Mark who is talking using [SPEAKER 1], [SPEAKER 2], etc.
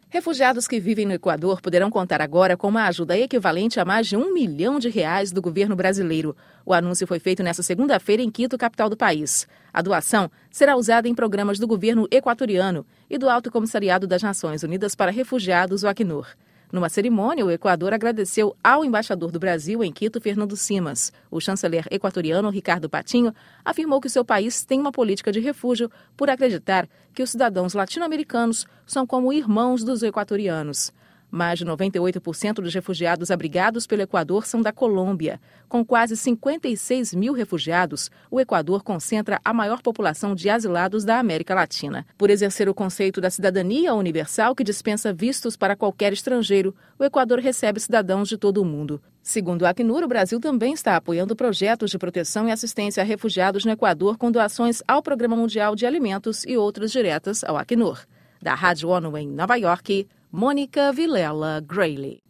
[SPEAKER 1] Refugiados que vivem no Equador poderão contar agora com uma ajuda equivalente a mais de R$1 milhão do governo brasileiro. O anúncio foi feito nesta segunda-feira em Quito, capital do país. A doação será usada em programas do governo equatoriano e do Alto Comissariado das Nações Unidas para Refugiados, o Acnur. Numa cerimônia, o Equador agradeceu ao embaixador do Brasil em Quito, Fernando Simas. O chanceler equatoriano, Ricardo Patinho, afirmou que seu país tem uma política de refúgio por acreditar que os cidadãos latino-americanos são como irmãos dos equatorianos. Mais de 98% dos refugiados abrigados pelo Equador são da Colômbia. Com quase 56 mil refugiados, o Equador concentra a maior população de asilados da América Latina. Por exercer o conceito da cidadania universal, que dispensa vistos para qualquer estrangeiro, o Equador recebe cidadãos de todo o mundo. Segundo o Acnur, o Brasil também está apoiando projetos de proteção e assistência a refugiados no Equador com doações ao Programa Mundial de Alimentos e outras diretas ao Acnur. Da Rádio ONU em Nova York, Mônica Vilela Grayley.